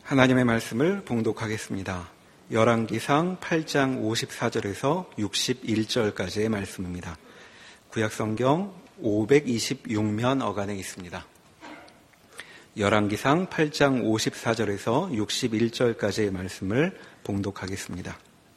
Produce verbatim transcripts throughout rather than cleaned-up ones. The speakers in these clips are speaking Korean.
하나님의 말씀을 봉독하겠습니다. 열왕기상 팔 장 오십사 절에서 육십일 절까지의 말씀입니다. 구약성경 오백이십육 면 어간에 있습니다. 열왕기상 팔 장 오십사 절에서 육십일 절까지의 말씀을 봉독하겠습니다.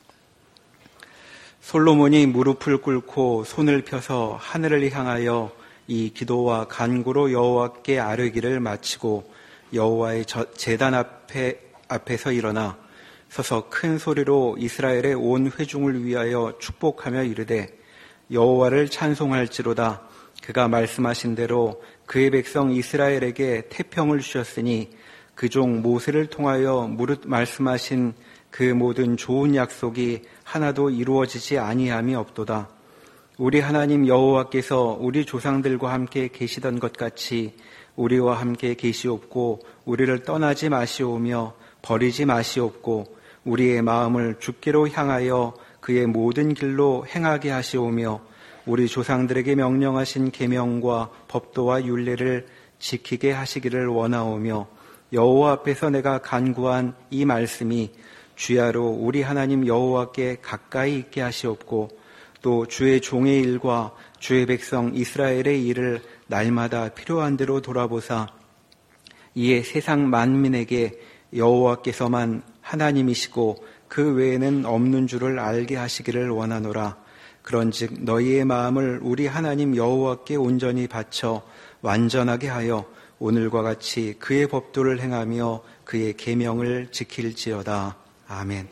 솔로몬이 무릎을 꿇고 손을 펴서 하늘을 향하여 이 기도와 간구로 여호와께 아뢰기를 마치고 여호와의 제단 앞에, 앞에서 일어나 서서 큰 소리로 이스라엘의 온 회중을 위하여 축복하며 이르되 여호와를 찬송할지로다. 그가 말씀하신 대로 그의 백성 이스라엘에게 태평을 주셨으니 그 종 모세를 통하여 무릇 말씀하신 그 모든 좋은 약속이 하나도 이루어지지 아니함이 없도다. 우리 하나님 여호와께서 우리 조상들과 함께 계시던 것 같이 우리와 함께 계시옵고 우리를 떠나지 마시오며 버리지 마시옵고 우리의 마음을 주께로 향하여 그의 모든 길로 행하게 하시오며 우리 조상들에게 명령하신 계명과 법도와 율례를 지키게 하시기를 원하오며 여호와 앞에서 내가 간구한 이 말씀이 주야로 우리 하나님 여호와께 가까이 있게 하시옵고 또 주의 종의 일과 주의 백성 이스라엘의 일을 날마다 필요한 대로 돌아보사 이에 세상 만민에게 여호와께서만 하나님이시고 그 외에는 없는 줄을 알게 하시기를 원하노라. 그런즉 너희의 마음을 우리 하나님 여호와께 온전히 바쳐 완전하게 하여 오늘과 같이 그의 법도를 행하며 그의 계명을 지킬지어다. 아멘.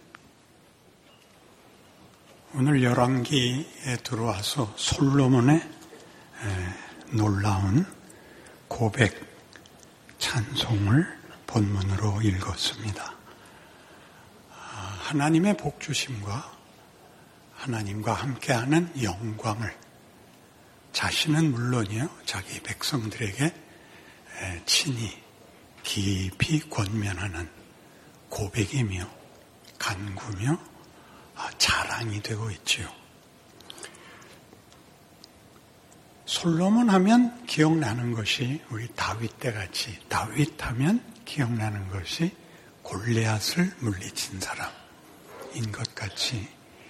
오늘 열왕기에 들어와서 솔로몬의 놀라운 고백 찬송을 본문으로 읽었습니다. 하나님의 복주심과 하나님과 함께하는 영광을 자신은 물론이요 자기 백성들에게 친히 깊이 권면하는 고백이며 간구며 자랑이 되고 있지요. 솔로몬 하면 기억나는 것이 우리 다윗 때같이 다윗 하면 기억나는 것이 골리앗을 물리친 사람인 것 같이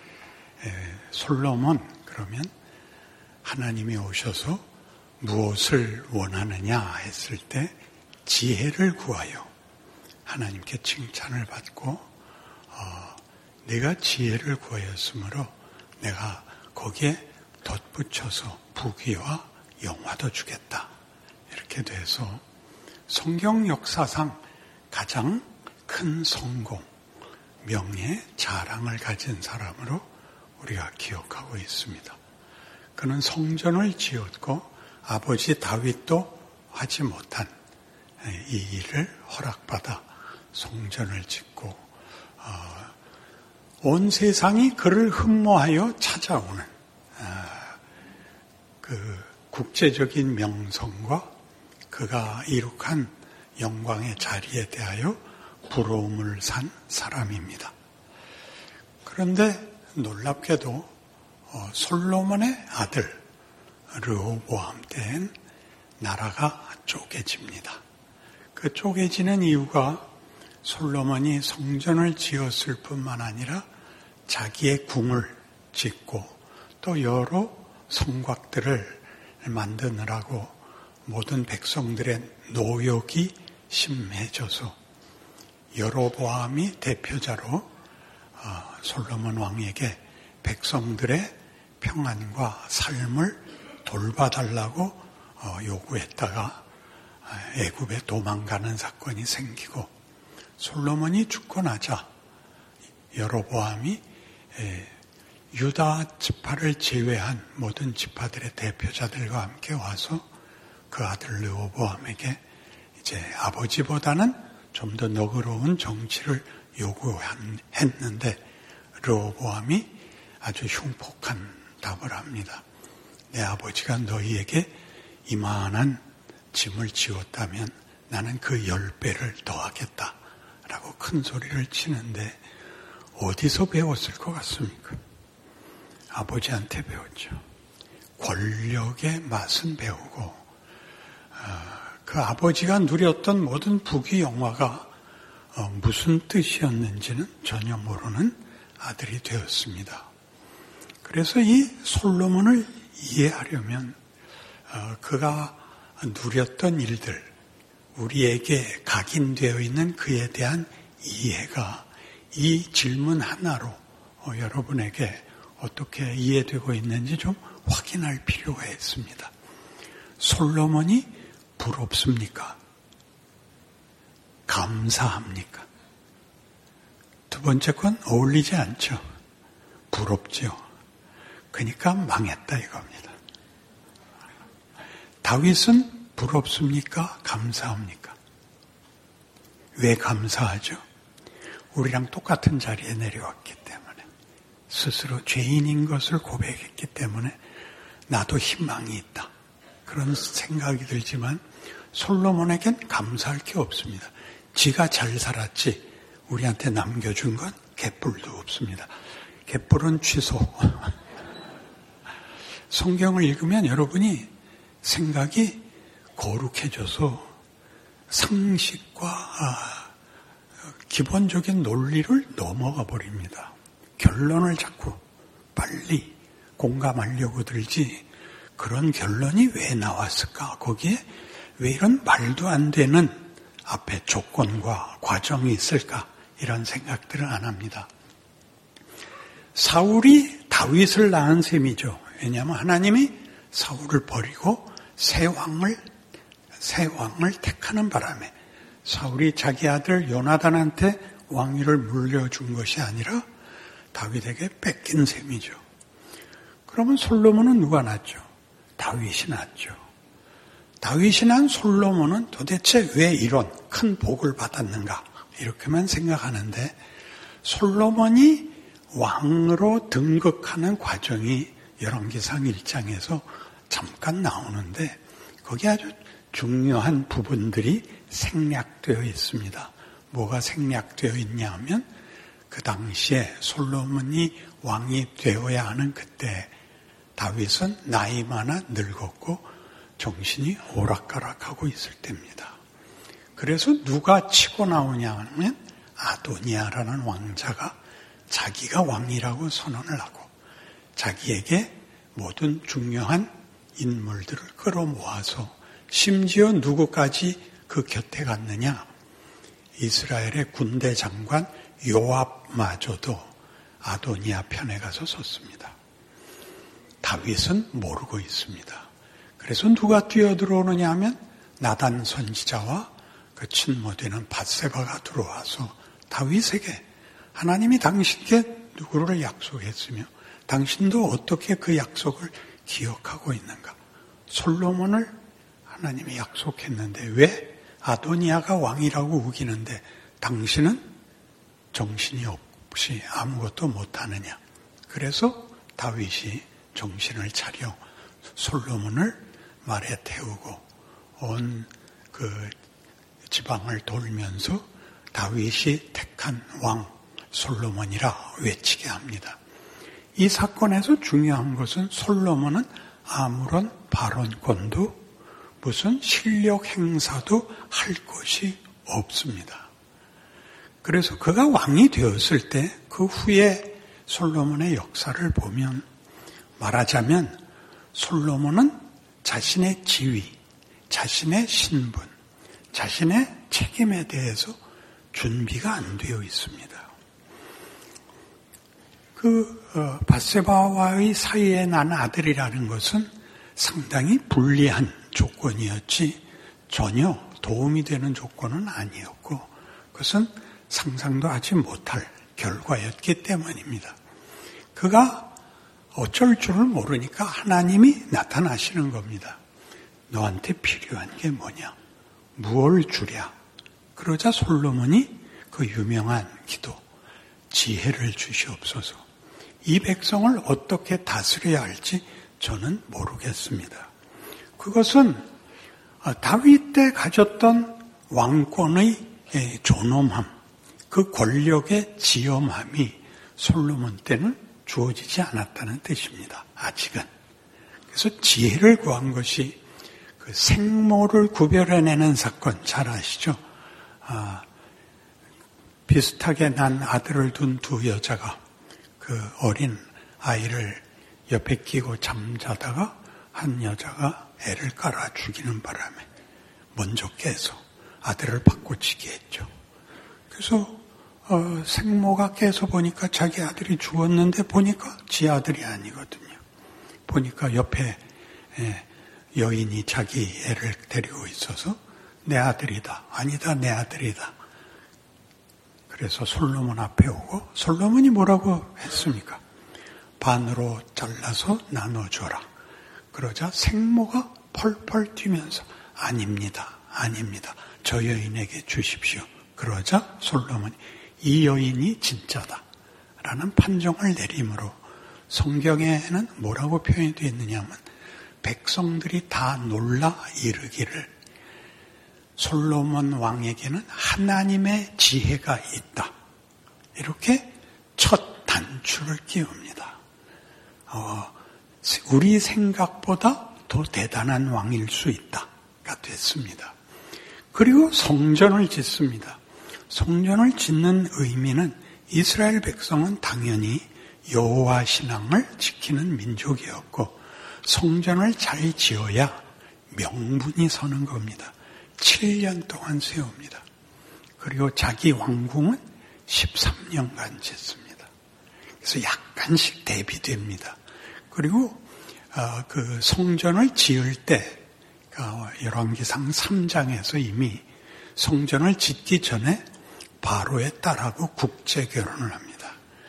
솔로몬 그러면 하나님이 오셔서 무엇을 원하느냐 했을 때 지혜를 구하여 하나님께 칭찬을 받고 어, 내가 지혜를 구하였으므로 내가 거기에 덧붙여서 부귀와 영화도 주겠다. 이렇게 돼서 성경 역사상 가장 큰 성공, 명예, 자랑을 가진 사람으로 우리가 기억하고 있습니다. 그는 성전을 지었고 아버지 다윗도 하지 못한 이 일을 허락받아 성전을 짓고 어, 온 세상이 그를 흠모하여 찾아오는 어, 그 국제적인 명성과 그가 이룩한 영광의 자리에 대하여 부러움을 산 사람입니다. 그런데 놀랍게도 어, 솔로몬의 아들 르호보암 때엔 나라가 쪼개집니다. 그 쪼개지는 이유가 솔로몬이 성전을 지었을 뿐만 아니라 자기의 궁을 짓고 또 여러 성곽들을 만드느라고 모든 백성들의 노역이 심해져서 여로보암이 대표자로 솔로몬 왕에게 백성들의 평안과 삶을 돌봐달라고 요구했다가 애굽에 도망가는 사건이 생기고 솔로몬이 죽고 나자 여로보암이 유다 지파를 제외한 모든 지파들의 대표자들과 함께 와서 그 아들 르호보암에게 이제 아버지보다는 좀 더 너그러운 정치를 요구했는데 르호보암이 아주 흉폭한 답을 합니다. 내 아버지가 너희에게 이만한 짐을 지었다면 나는 그 열 배를 더하겠다 라고 큰 소리를 치는데 어디서 배웠을 것 같습니까? 아버지한테 배웠죠. 권력의 맛은 배우고 그 아버지가 누렸던 모든 부귀 영화가 어, 무슨 뜻이었는지는 전혀 모르는 아들이 되었습니다. 그래서 이 솔로몬을 이해하려면 어, 그가 누렸던 일들, 우리에게 각인되어 있는 그에 대한 이해가 이 질문 하나로 어, 여러분에게 어떻게 이해되고 있는지 좀 확인할 필요가 있습니다. 솔로몬이 부럽습니까? 감사합니까? 두 번째 건 어울리지 않죠. 부럽죠. 그러니까 망했다 이겁니다. 다윗은 부럽습니까? 감사합니까? 왜 감사하죠? 우리랑 똑같은 자리에 내려왔기 때문에, 스스로 죄인인 것을 고백했기 때문에 나도 희망이 있다, 그런 생각이 들지만 솔로몬에겐 감사할 게 없습니다. 지가 잘 살았지 우리한테 남겨준 건 갯불도 없습니다. 갯불은 취소. 성경을 읽으면 여러분이 생각이 거룩해져서 상식과 아, 기본적인 논리를 넘어가 버립니다. 결론을 자꾸 빨리 공감하려고 들지, 그런 결론이 왜 나왔을까? 거기에 왜 이런 말도 안 되는 앞에 조건과 과정이 있을까? 이런 생각들을 안 합니다. 사울이 다윗을 낳은 셈이죠. 왜냐하면 하나님이 사울을 버리고 새 왕을 새 왕을 택하는 바람에 사울이 자기 아들 요나단한테 왕위를 물려준 것이 아니라 다윗에게 뺏긴 셈이죠. 그러면 솔로몬은 누가 낳았죠? 다윗이 낳았죠. 다윗이 낳은 솔로몬은 도대체 왜 이런 큰 복을 받았는가? 이렇게만 생각하는데, 솔로몬이 왕으로 등극하는 과정이 열왕기상 일 장에서 잠깐 나오는데 거기 아주 중요한 부분들이 생략되어 있습니다. 뭐가 생략되어 있냐 하면, 그 당시에 솔로몬이 왕이 되어야 하는 그때 다윗은 나이 많아 늙었고 정신이 오락가락하고 있을 때입니다. 그래서 누가 치고 나오냐 하면 아도니아라는 왕자가 자기가 왕이라고 선언을 하고 자기에게 모든 중요한 인물들을 끌어모아서, 심지어 누구까지 그 곁에 갔느냐, 이스라엘의 군대 장관 요압마저도 아도니아 편에 가서 섰습니다. 다윗은 모르고 있습니다. 그래서 누가 뛰어들어오느냐 하면 나단 선지자와 그 친모되는 밧세바가 들어와서 다윗에게 하나님이 당신께 누구를 약속했으며 당신도 어떻게 그 약속을 기억하고 있는가? 솔로몬을 하나님이 약속했는데 왜 아도니아가 왕이라고 우기는데 당신은 정신이 없이 아무것도 못하느냐? 그래서 다윗이 정신을 차려 솔로몬을 말에 태우고 온 그 지방을 돌면서 다윗이 택한 왕 솔로몬이라 외치게 합니다. 이 사건에서 중요한 것은 솔로몬은 아무런 발언권도 무슨 실력 행사도 할 것이 없습니다. 그래서 그가 왕이 되었을 때 그 후에 솔로몬의 역사를 보면, 말하자면 솔로몬은 자신의 지위, 자신의 신분, 자신의 책임에 대해서 준비가 안 되어 있습니다. 그 어, 밧세바와의 사이에 난 아들이라는 것은 상당히 불리한 조건이었지 전혀 도움이 되는 조건은 아니었고, 그것은 상상도 하지 못할 결과였기 때문입니다. 그가 어쩔 줄을 모르니까 하나님이 나타나시는 겁니다. 너한테 필요한 게 뭐냐? 무엇을 주랴? 그러자 솔로몬이 그 유명한 기도, 지혜를 주시옵소서. 이 백성을 어떻게 다스려야 할지 저는 모르겠습니다. 그것은 다윗 때 가졌던 왕권의 존엄함, 그 권력의 지엄함이 솔로몬 때는 주어지지 않았다는 뜻입니다. 아직은. 그래서 지혜를 구한 것이 그 생모를 구별해내는 사건 잘 아시죠? 아, 비슷하게 난 아들을 둔 두 여자가 그 어린 아이를 옆에 끼고 잠자다가 한 여자가 애를 깔아 죽이는 바람에 먼저 깨서 아들을 바꿔치기 했죠. 그래서 어, 생모가 깨서 보니까 자기 아들이 죽었는데 보니까 지 아들이 아니거든요. 보니까 옆에 예, 여인이 자기 애를 데리고 있어서 내 아들이다. 아니다, 내 아들이다. 그래서 솔로몬 앞에 오고 솔로몬이 뭐라고 했습니까? 반으로 잘라서 나눠줘라. 그러자 생모가 펄펄 뛰면서 아닙니다. 아닙니다. 저 여인에게 주십시오. 그러자 솔로몬이 이 여인이 진짜다. 라는 판정을 내림으로 성경에는 뭐라고 표현이 되어 있느냐 하면 백성들이 다 놀라 이르기를 솔로몬 왕에게는 하나님의 지혜가 있다. 이렇게 첫 단추를 끼웁니다. 어, 우리 생각보다 더 대단한 왕일 수 있다가 됐습니다. 그리고 성전을 짓습니다. 성전을 짓는 의미는 이스라엘 백성은 당연히 여호와 신앙을 지키는 민족이었고 성전을 잘 지어야 명분이 서는 겁니다. 칠 년 동안 세웁니다. 그리고 자기 왕궁은 십삼 년간 짓습니다. 그래서 약간씩 대비됩니다. 그리고 그 성전을 지을 때 열왕기상 삼 장에서 이미 성전을 짓기 전에 바로의 딸하고 국제 결혼을 합니다.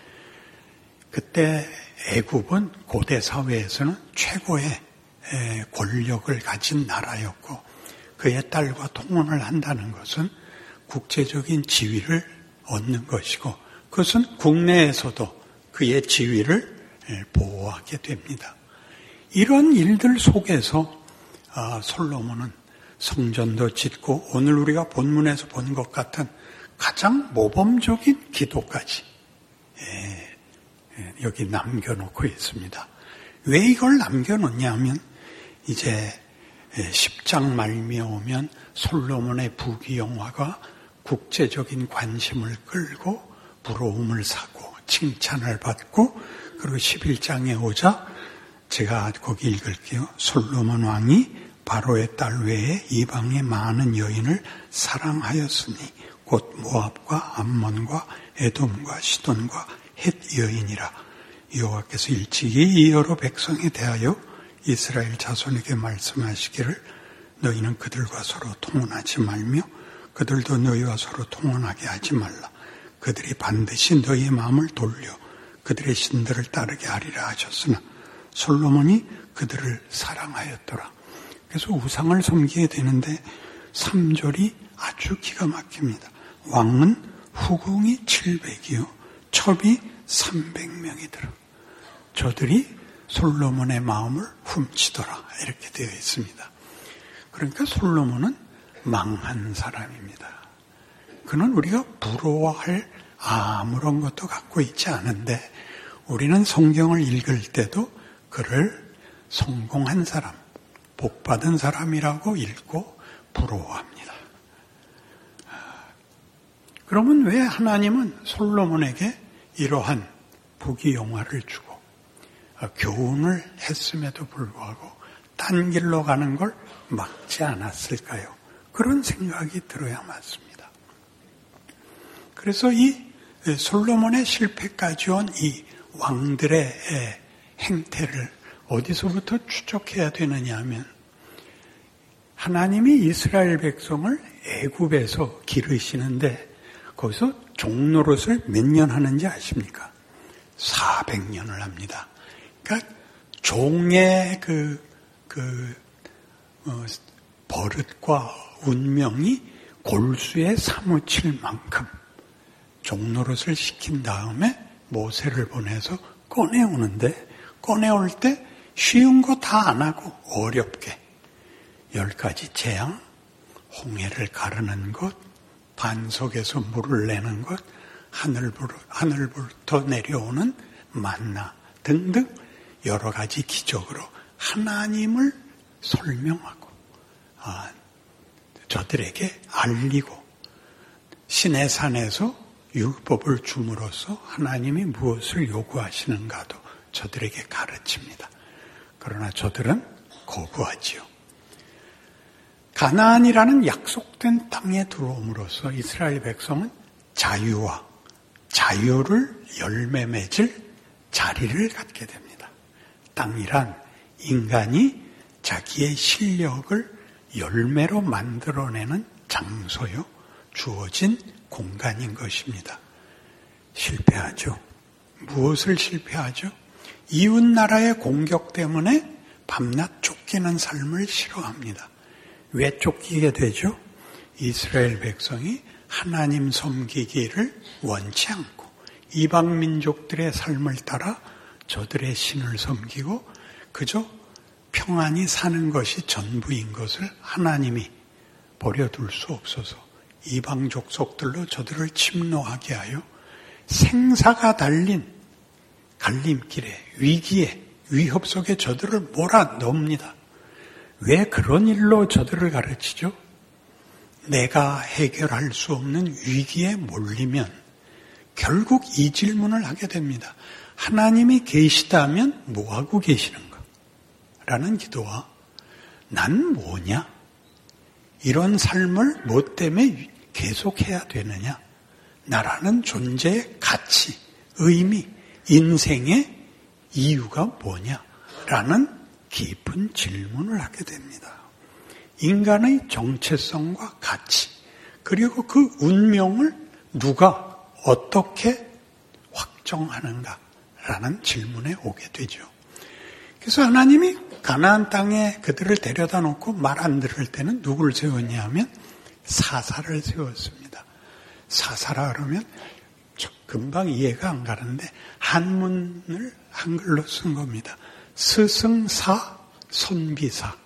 그때 애굽은 고대 사회에서는 최고의 권력을 가진 나라였고 그의 딸과 통혼을 한다는 것은 국제적인 지위를 얻는 것이고 그것은 국내에서도 그의 지위를 보호하게 됩니다. 이런 일들 속에서 솔로몬은 성전도 짓고 오늘 우리가 본문에서 본 것 같은 가장 모범적인 기도까지 여기 남겨놓고 있습니다. 왜 이걸 남겨놓냐면 이제 십 장 말미에 오면 솔로몬의 부귀영화가 국제적인 관심을 끌고 부러움을 사고 칭찬을 받고 그리고 십일 장에 오자 제가 거기 읽을게요. 솔로몬 왕이 바로의 딸 외에 이방의 많은 여인을 사랑하였으니 곧 모압과 암몬과 에돔과 시돈과 헷 여인이라. 여호와께서 일찍이 이 여러 백성에 대하여 이스라엘 자손에게 말씀하시기를 너희는 그들과 서로 통혼하지 말며 그들도 너희와 서로 통혼하게 하지 말라. 그들이 반드시 너희의 마음을 돌려 그들의 신들을 따르게 하리라 하셨으나 솔로몬이 그들을 사랑하였더라. 그래서 우상을 섬기게 되는데 삼 절이 아주 기가 막힙니다. 왕은 후궁이 칠백이요 첩이 삼백 명이더라. 저들이 솔로몬의 마음을 훔치더라. 이렇게 되어 있습니다. 그러니까 솔로몬은 망한 사람입니다. 그는 우리가 부러워할 아무런 것도 갖고 있지 않은데 우리는 성경을 읽을 때도 그를 성공한 사람, 복받은 사람이라고 읽고 부러워합니다. 그러면 왜 하나님은 솔로몬에게 이러한 부귀영화를 주고 교훈을 했음에도 불구하고 딴 길로 가는 걸 막지 않았을까요? 그런 생각이 들어야 맞습니다. 그래서 이 솔로몬의 실패까지 온 이 왕들의 행태를 어디서부터 추적해야 되느냐 하면 하나님이 이스라엘 백성을 애굽에서 기르시는데 거기서 종노릇을 몇 년 하는지 아십니까? 사백 년을 합니다. 그러니까 종의 그, 그, 어, 버릇과 운명이 골수에 사무칠 만큼 종노릇을 시킨 다음에 모세를 보내서 꺼내오는데 꺼내올 때 쉬운 거 다 안 하고 어렵게 열 가지 재앙, 홍해를 가르는 것, 반석에서 물을 내는 것, 하늘부터, 하늘부터 내려오는 만나 등등 여러 가지 기적으로 하나님을 설명하고 아, 저들에게 알리고 시내산에서 율법을 줌으로써 하나님이 무엇을 요구하시는가도 저들에게 가르칩니다. 그러나 저들은 거부하지요. 가나안이라는 약속된 땅에 들어옴으로써 이스라엘 백성은 자유와 자유를 열매 맺을 자리를 갖게 됩니다. 땅이란 인간이 자기의 실력을 열매로 만들어내는 장소요, 주어진 공간인 것입니다. 실패하죠. 무엇을 실패하죠? 이웃나라의 공격 때문에 밤낮 쫓기는 삶을 싫어합니다. 왜 쫓기게 되죠? 이스라엘 백성이 하나님 섬기기를 원치 않고 이방 민족들의 삶을 따라 저들의 신을 섬기고 그저 평안히 사는 것이 전부인 것을 하나님이 버려둘 수 없어서 이방 족속들로 저들을 침노하게 하여 생사가 달린 갈림길에, 위기에, 위협 속에 저들을 몰아넣습니다. 왜 그런 일로 저들을 가르치죠? 내가 해결할 수 없는 위기에 몰리면 결국 이 질문을 하게 됩니다. 하나님이 계시다면 뭐하고 계시는가? 라는 기도와 난 뭐냐? 이런 삶을 뭐 때문에 계속해야 되느냐? 나라는 존재의 가치, 의미, 인생의 이유가 뭐냐? 라는 깊은 질문을 하게 됩니다. 인간의 정체성과 가치, 그리고 그 운명을 누가 어떻게 확정하는가라는 질문에 오게 되죠. 그래서 하나님이 가나안 땅에 그들을 데려다 놓고 말 안 들을 때는 누구를 세웠냐 하면 사사를 세웠습니다. 사사라 그러면 금방 이해가 안 가는데 한문을 한글로 쓴 겁니다. 스승사, 선비사,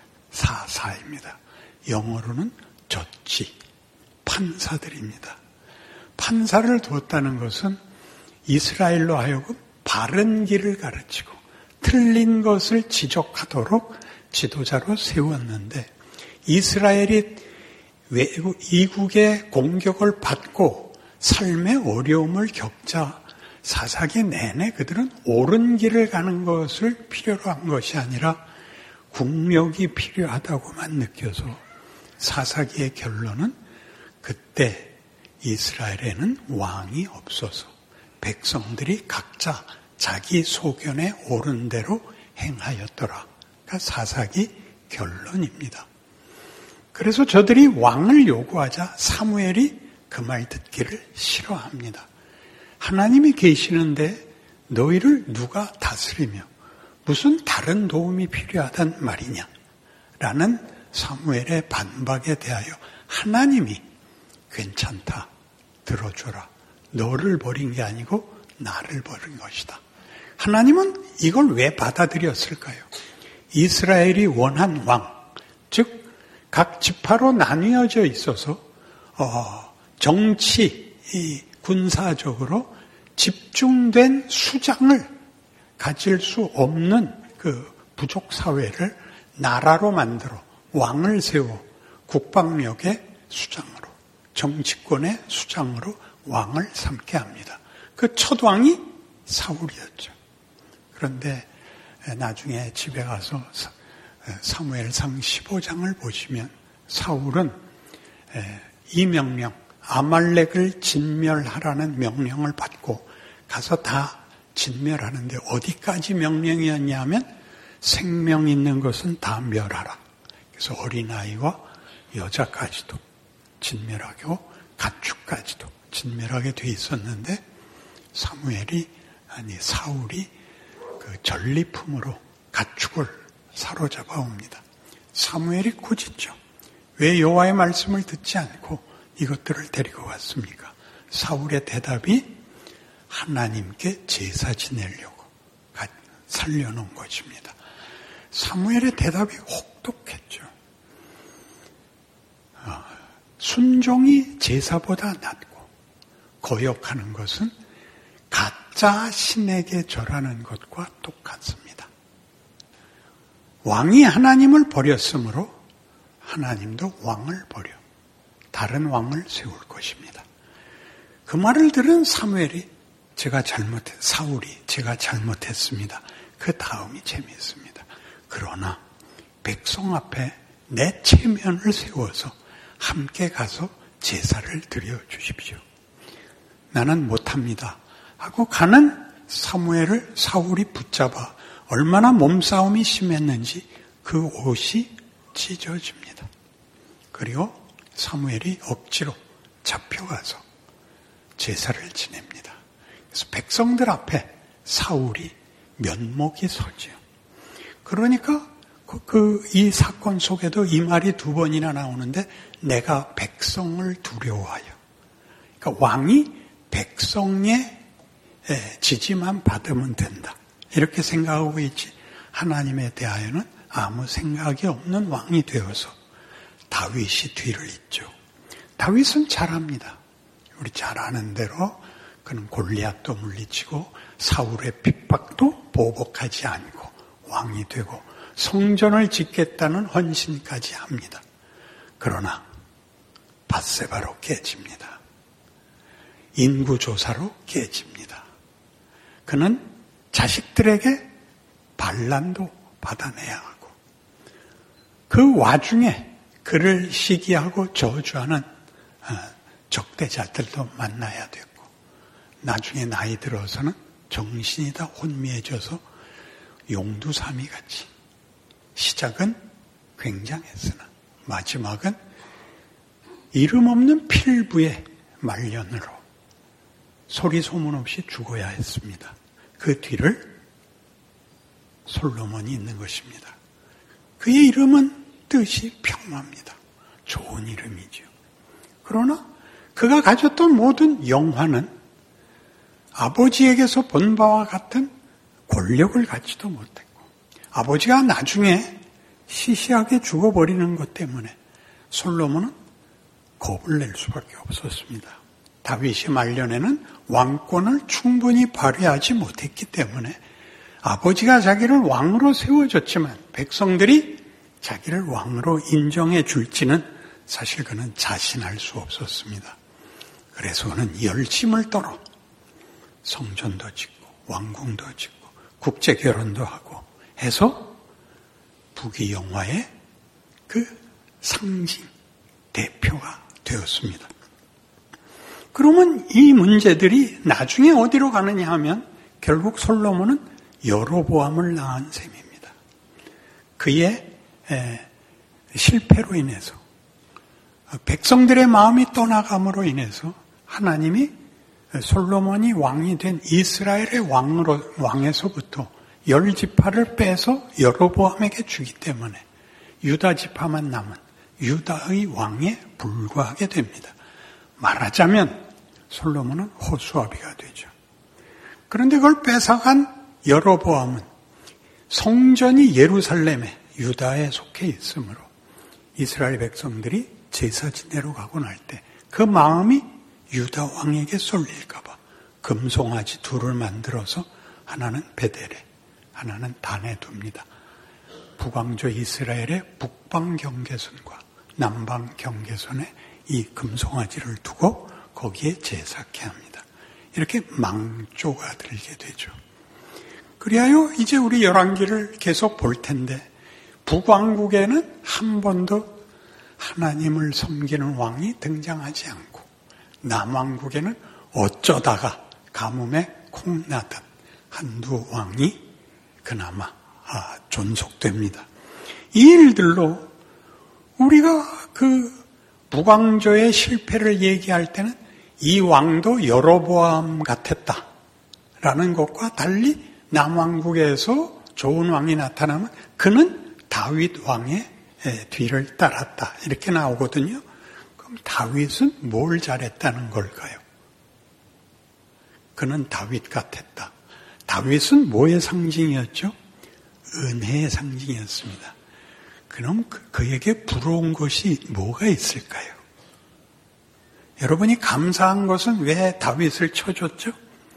사사입니다. 영어로는 저지, 판사들입니다. 판사를 두었다는 것은 이스라엘로 하여금 바른 길을 가르치고 틀린 것을 지적하도록 지도자로 세웠는데 이스라엘이 외국, 이국의 공격을 받고 삶의 어려움을 겪자 사사기 내내 그들은 옳은 길을 가는 것을 필요로 한 것이 아니라 국력이 필요하다고만 느껴서 사사기의 결론은 그때 이스라엘에는 왕이 없어서 백성들이 각자 자기 소견에 옳은 대로 행하였더라. 그러니까 사사기 결론입니다. 그래서 저들이 왕을 요구하자 사무엘이 그 말 듣기를 싫어합니다. 하나님이 계시는데 너희를 누가 다스리며 무슨 다른 도움이 필요하단 말이냐? 라는 사무엘의 반박에 대하여 하나님이 괜찮다, 들어줘라. 너를 버린 게 아니고 나를 버린 것이다. 하나님은 이걸 왜 받아들였을까요? 이스라엘이 원한 왕, 즉 각 지파로 나뉘어져 있어서 어, 정치, 이 군사적으로 집중된 수장을 가질 수 없는 그 부족 사회를 나라로 만들어 왕을 세워 국방력의 수장으로, 정치권의 수장으로 왕을 삼게 합니다. 그 첫 왕이 사울이었죠. 그런데 나중에 집에 가서 사무엘상 십오 장을 보시면 사울은 이 명령, 아말렉을 진멸하라는 명령을 받고 가서 다 진멸하는데 어디까지 명령이었냐면 생명 있는 것은 다 멸하라. 그래서 어린아이와 여자까지도 진멸하고 가축까지도 진멸하게 돼 있었는데 사무엘이 아니 사울이 그 전리품으로 가축을 사로잡아 옵니다. 사무엘이 꾸짖죠. 왜 여호와의 말씀을 듣지 않고 이것들을 데리고 왔습니까? 사울의 대답이 하나님께 제사 지내려고 살려놓은 것입니다. 사무엘의 대답이 혹독했죠. 순종이 제사보다 낫고 거역하는 것은 가짜 신에게 절하는 것과 똑같습니다. 왕이 하나님을 버렸으므로 하나님도 왕을 버려 다른 왕을 세울 것입니다. 그 말을 들은 사무엘이 제가 잘못했, 사울이 제가 잘못했습니다. 그 다음이 재미있습니다. 그러나 백성 앞에 내 체면을 세워서 함께 가서 제사를 드려 주십시오. 나는 못합니다 하고 가는 사무엘을 사울이 붙잡아 얼마나 몸싸움이 심했는지 그 옷이 찢어집니다. 그리고 사무엘이 억지로 잡혀가서 제사를 지냅니다. 그래서 백성들 앞에 사울이 면목이 서지요. 그러니까 그 이 사건 속에도 이 말이 두 번이나 나오는데 내가 백성을 두려워하여. 그러니까 왕이 백성의 지지만 받으면 된다. 이렇게 생각하고 있지 하나님에 대하여는 아무 생각이 없는 왕이 되어서 다윗이 뒤를 잇죠. 다윗은 잘합니다. 우리 잘 아는 대로 그는 골리앗도 물리치고 사울의 핍박도 보복하지 않고 왕이 되고 성전을 짓겠다는 헌신까지 합니다. 그러나 밧세바로 깨집니다. 인구조사로 깨집니다. 그는 자식들에게 반란도 받아내야 하고 그 와중에 그를 시기하고 저주하는 적대자들도 만나야 됐고 나중에 나이 들어서는 정신이 다 혼미해져서 용두사미같이 시작은 굉장했으나 마지막은 이름 없는 필부의 말년으로 소리 소문 없이 죽어야 했습니다. 그 뒤를 솔로몬이 있는 것입니다. 그의 이름은 뜻이 평화입니다. 좋은 이름이죠. 그러나 그가 가졌던 모든 영화는 아버지에게서 본 바와 같은 권력을 갖지도 못했고 아버지가 나중에 시시하게 죽어버리는 것 때문에 솔로몬은 겁을 낼 수밖에 없었습니다. 다윗이 말년에는 왕권을 충분히 발휘하지 못했기 때문에 아버지가 자기를 왕으로 세워줬지만 백성들이 자기를 왕으로 인정해 줄지는 사실 그는 자신할 수 없었습니다. 그래서 그는 열심을 떨어 성전도 짓고 왕궁도 짓고 국제결혼도 하고 해서 부귀영화의 그 상징, 대표가 되었습니다. 그러면 이 문제들이 나중에 어디로 가느냐 하면 결국 솔로몬은 여로보암을 낳은 셈입니다. 그의 실패로 인해서 백성들의 마음이 떠나감으로 인해서 하나님이 솔로몬이 왕이 된 이스라엘의 왕으로, 왕에서부터 열 지파를 빼서 여로보암에게 주기 때문에 유다 지파만 남은 유다의 왕에 불과하게 됩니다. 말하자면 솔로몬은 호수아비가 되죠. 그런데 그걸 뺏어간 여로보암은 성전이 예루살렘에 유다에 속해 있으므로 이스라엘 백성들이 제사 지내러 가고 날 때 그 마음이 유다 왕에게 쏠릴까 봐 금송아지 둘을 만들어서 하나는 베델에 하나는 단에 둡니다. 북왕조 이스라엘의 북방 경계선과 남방 경계선에 이 금송아지를 두고 거기에 제사케 합니다. 이렇게 망조가 들게 되죠. 그리하여 이제 우리 열왕기를 계속 볼 텐데 북왕국에는 한 번도 하나님을 섬기는 왕이 등장하지 않고 남왕국에는 어쩌다가 가뭄에 콩 나듯 한두 왕이 그나마 아, 존속됩니다. 이 일들로 우리가 그 북왕조의 실패를 얘기할 때는 이 왕도 여로보암 같았다라는 것과 달리 남왕국에서 좋은 왕이 나타나면 그는 다윗 왕의 뒤를 따랐다 이렇게 나오거든요. 그럼 다윗은 뭘 잘했다는 걸까요? 그는 다윗 같았다. 다윗은 뭐의 상징이었죠? 은혜의 상징이었습니다. 그럼 그에게 부러운 것이 뭐가 있을까요? 여러분이 감사한 것은 왜 다윗을 쳐줬죠?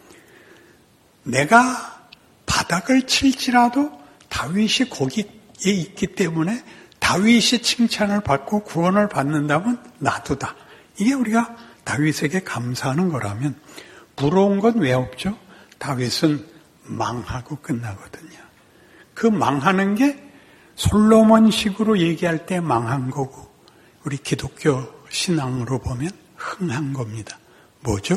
내가 바닥을 칠지라도 다윗이 거기에 있기 때문에 다윗이 칭찬을 받고 구원을 받는다면 놔두다. 이게 우리가 다윗에게 감사하는 거라면 부러운 건 왜 없죠? 다윗은 망하고 끝나거든요. 그 망하는 게 솔로몬식으로 얘기할 때 망한 거고 우리 기독교 신앙으로 보면 흥한 겁니다. 뭐죠?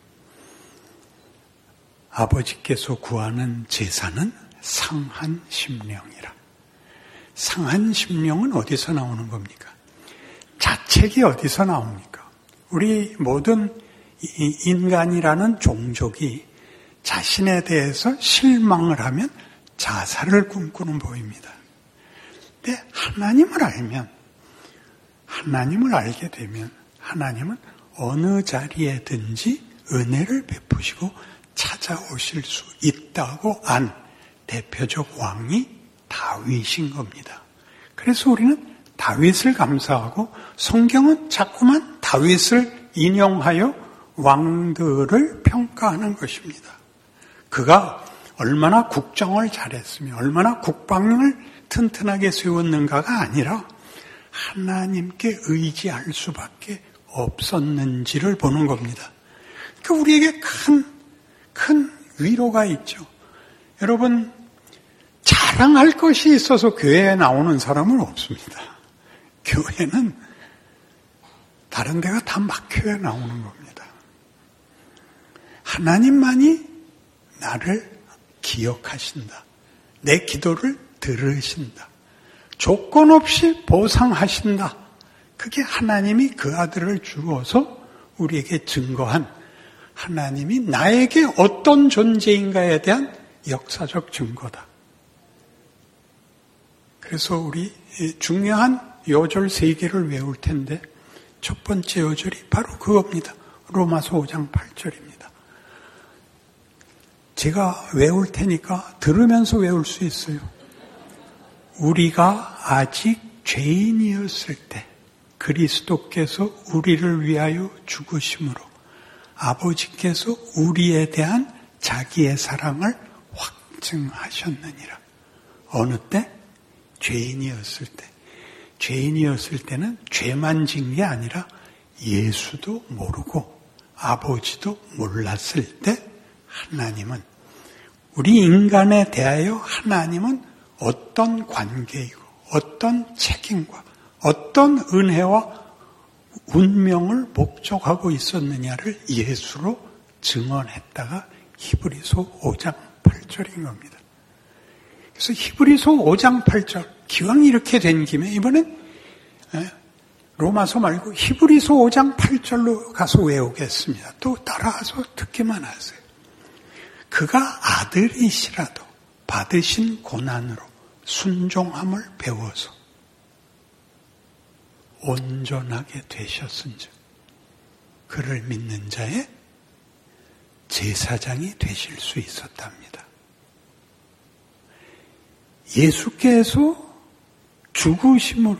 아버지께서 구하는 제사는 상한 심령이라. 상한 심령은 어디서 나오는 겁니까? 자책이 어디서 나옵니까? 우리 모든 인간이라는 종족이 자신에 대해서 실망을 하면 자살을 꿈꾸는 법입니다. 근데 하나님을 알면, 하나님을 알게 되면 하나님은 어느 자리에든지 은혜를 베푸시고 찾아오실 수 있다고 안 대표적 왕이 다윗인 겁니다. 그래서 우리는 다윗을 감사하고 성경은 자꾸만 다윗을 인용하여 왕들을 평가하는 것입니다. 그가 얼마나 국정을 잘했으며 얼마나 국방을 튼튼하게 세웠는가가 아니라 하나님께 의지할 수밖에 없었는지를 보는 겁니다. 그러니까 우리에게 큰, 큰 위로가 있죠. 여러분, 자랑할 것이 있어서 교회에 나오는 사람은 없습니다. 교회는 다른 데가 다 막혀야 나오는 겁니다. 하나님만이 나를 기억하신다. 내 기도를 들으신다. 조건 없이 보상하신다. 그게 하나님이 그 아들을 주어서 우리에게 증거한 하나님이 나에게 어떤 존재인가에 대한 역사적 증거다. 그래서 우리 중요한 요절 세 개를 외울 텐데 첫 번째 요절이 바로 그겁니다. 로마서 오 장 팔 절입니다. 제가 외울 테니까 들으면서 외울 수 있어요. 우리가 아직 죄인이었을 때 그리스도께서 우리를 위하여 죽으심으로 아버지께서 우리에 대한 자기의 사랑을 확증하셨느니라. 어느 때? 죄인이었을 때. 죄인이었을 때는 죄만 진 게 아니라 예수도 모르고 아버지도 몰랐을 때 하나님은 우리 인간에 대하여 하나님은 어떤 관계이고 어떤 책임과 어떤 은혜와 운명을 목적하고 있었느냐를 예수로 증언했다가 히브리서 오 장 팔 절인 겁니다. 그래서 히브리서 오 장 팔 절 기왕 이렇게 된 김에 이번엔 로마서 말고 히브리서 오 장 팔 절로 가서 외우겠습니다. 또 따라서 듣기만 하세요. 그가 아들이시라도 받으신 고난으로 순종함을 배워서 온전하게 되셨은즉 그를 믿는 자의 제사장이 되실 수 있었답니다. 예수께서 죽으심으로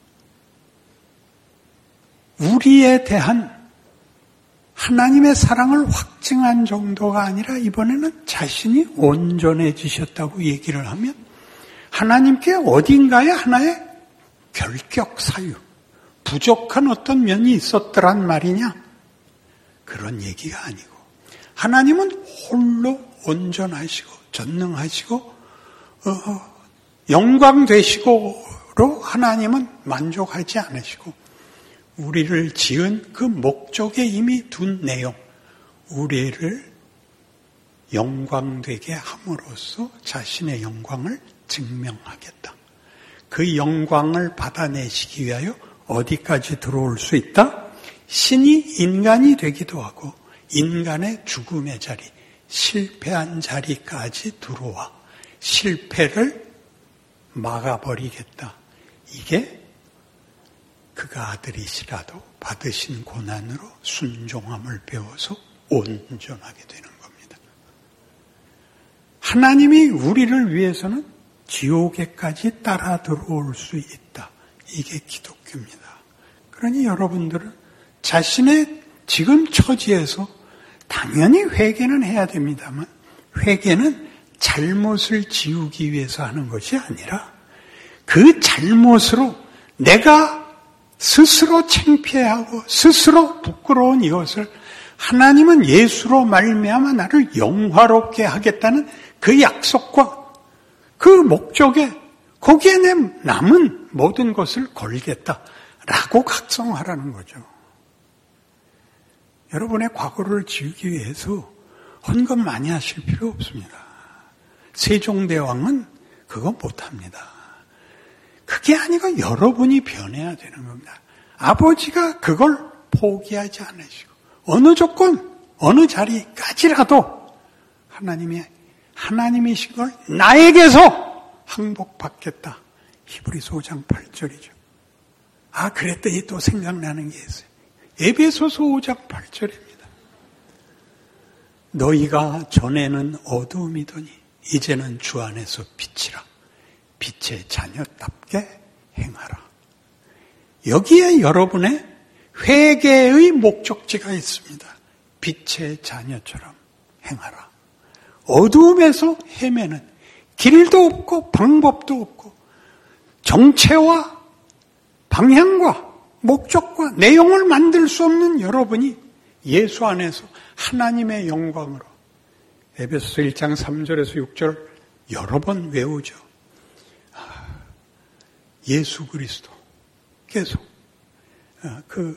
우리에 대한 하나님의 사랑을 확증한 정도가 아니라 이번에는 자신이 온전해지셨다고 얘기를 하면 하나님께 어딘가에 하나의 결격 사유, 부족한 어떤 면이 있었더란 말이냐? 그런 얘기가 아니고 하나님은 홀로 온전하시고 전능하시고 어, 영광 되시고로 하나님은 만족하지 않으시고 우리를 지은 그 목적에 이미 둔 내용, 우리를 영광되게 함으로써 자신의 영광을 증명하겠다. 그 영광을 받아내시기 위하여 어디까지 들어올 수 있다? 신이 인간이 되기도 하고 인간의 죽음의 자리, 실패한 자리까지 들어와 실패를 막아버리겠다. 이게 그가 아들이시라도 받으신 고난으로 순종함을 배워서 온전하게 되는 겁니다. 하나님이 우리를 위해서는 지옥에까지 따라 들어올 수 있다. 이게 기독교입니다. 그러니 여러분들은 자신의 지금 처지에서 당연히 회개는 해야 됩니다만 회개는 잘못을 지우기 위해서 하는 것이 아니라 그 잘못으로 내가 스스로 창피해하고 스스로 부끄러운 이것을 하나님은 예수로 말미암아 나를 영화롭게 하겠다는 그 약속과 그 목적에 거기에 내 남은 모든 것을 걸겠다라고 각성하라는 거죠. 여러분의 과거를 지우기 위해서 헌금 많이 하실 필요 없습니다. 세종대왕은 그거 못합니다. 그게 아니고 여러분이 변해야 되는 겁니다. 아버지가 그걸 포기하지 않으시고 어느 조건, 어느 자리까지라도 하나님의 하나님이신 걸 나에게서 항복받겠다. 히브리서 오 장 팔 절이죠. 아, 그랬더니 또 생각나는 게 있어요. 에베소서 오 장 팔 절입니다. 너희가 전에는 어두움이더니 이제는 주 안에서 빛이라. 빛의 자녀답게 행하라. 여기에 여러분의 회개의 목적지가 있습니다. 빛의 자녀처럼 행하라. 어두움에서 헤매는 길도 없고 방법도 없고 정체와 방향과 목적과 내용을 만들 수 없는 여러분이 예수 안에서 하나님의 영광으로 에베소서 일 장 삼 절에서 육 절 여러 번 외우죠. 예수 그리스도께서 그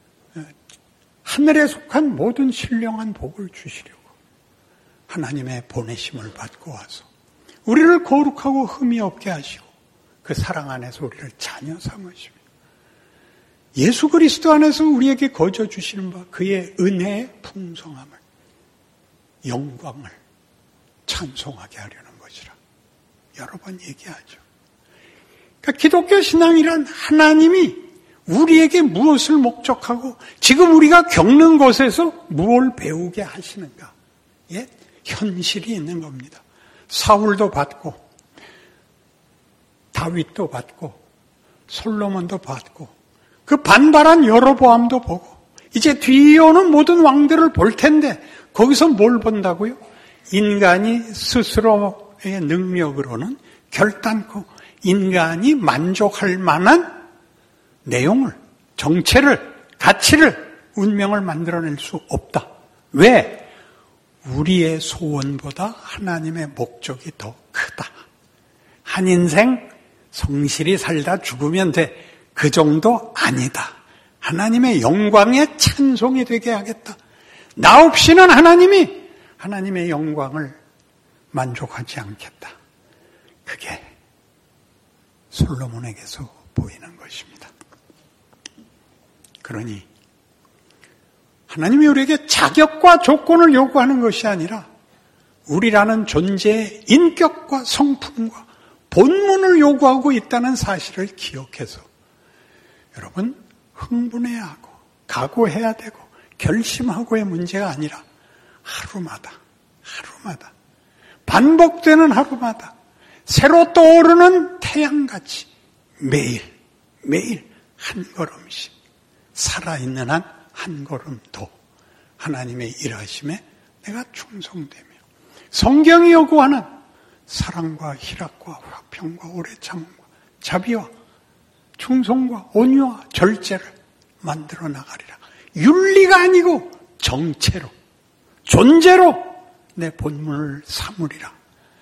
하늘에 속한 모든 신령한 복을 주시려고 하나님의 보내심을 받고 와서 우리를 거룩하고 흠이 없게 하시고 그 사랑 안에서 우리를 자녀 삼으시며 예수 그리스도 안에서 우리에게 거저 주시는 바 그의 은혜의 풍성함을 영광을 찬송하게 하려는 것이라 여러 번 얘기하죠. 그러니까 기독교 신앙이란 하나님이 우리에게 무엇을 목적하고 지금 우리가 겪는 것에서 무엇을 배우게 하시는가 예? 현실이 있는 겁니다. 사울도 받고 다윗도 받고 솔로몬도 받고 그 반발한 여로보암도 보고 이제 뒤에 오는 모든 왕들을 볼 텐데 거기서 뭘 본다고요? 인간이 스스로의 능력으로는 결단코 인간이 만족할 만한 내용을, 정체를, 가치를, 운명을 만들어낼 수 없다. 왜? 우리의 소원보다 하나님의 목적이 더 크다. 한 인생 성실히 살다 죽으면 돼. 그 정도 아니다. 하나님의 영광에 찬송이 되게 하겠다. 나 없이는 하나님이 하나님의 영광을 만족하지 않겠다. 그게 솔로몬에게서 보이는 것입니다. 그러니 하나님이 우리에게 자격과 조건을 요구하는 것이 아니라 우리라는 존재의 인격과 성품과 본문을 요구하고 있다는 사실을 기억해서 여러분 흥분해야 하고 각오해야 되고 결심하고의 문제가 아니라 하루마다 하루마다 반복되는 하루마다 새로 떠오르는 태양같이 매일 매일 한 걸음씩 살아있는 한 한 걸음 더 하나님의 일하심에 내가 충성되며 성경이 요구하는 사랑과 희락과 화평과 오래 참음과 자비와 충성과 온유와 절제를 만들어 나가리라. 윤리가 아니고 정체로 존재로 내 본문을 삼으리라.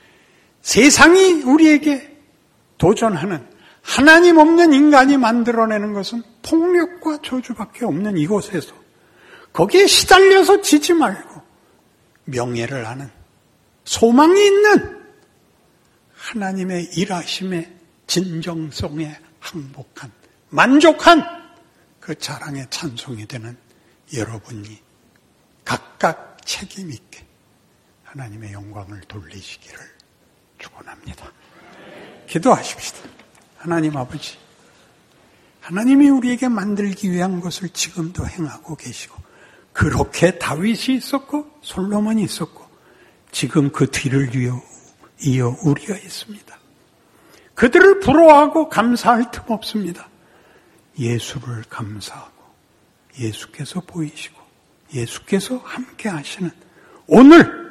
세상이 우리에게 도전하는 하나님 없는 인간이 만들어내는 것은 폭력과 저주밖에 없는 이곳에서 거기에 시달려서 지지 말고 명예를 아는 소망이 있는 하나님의 일하심의 진정성에 항복한 만족한 그 자랑의 찬송이 되는 여러분이 각각 책임 있게 하나님의 영광을 돌리시기를 축원합니다. 기도하십시다. 하나님 아버지, 하나님이 우리에게 만들기 위한 것을 지금도 행하고 계시고 그렇게 다윗이 있었고 솔로몬이 있었고 지금 그 뒤를 이어, 이어 우리가 있습니다. 그들을 부러워하고 감사할 틈 없습니다. 예수를 감사하고 예수께서 보이시고 예수께서 함께 하시는 오늘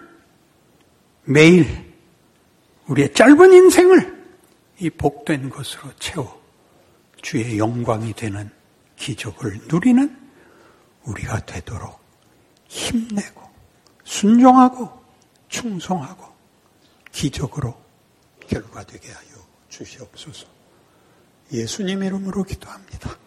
매일 우리의 짧은 인생을 이 복된 것으로 채워 주의 영광이 되는 기적을 누리는 우리가 되도록 힘내고 순종하고 충성하고 기적으로 결과되게 하여 주시옵소서. 예수님 이름으로 기도합니다.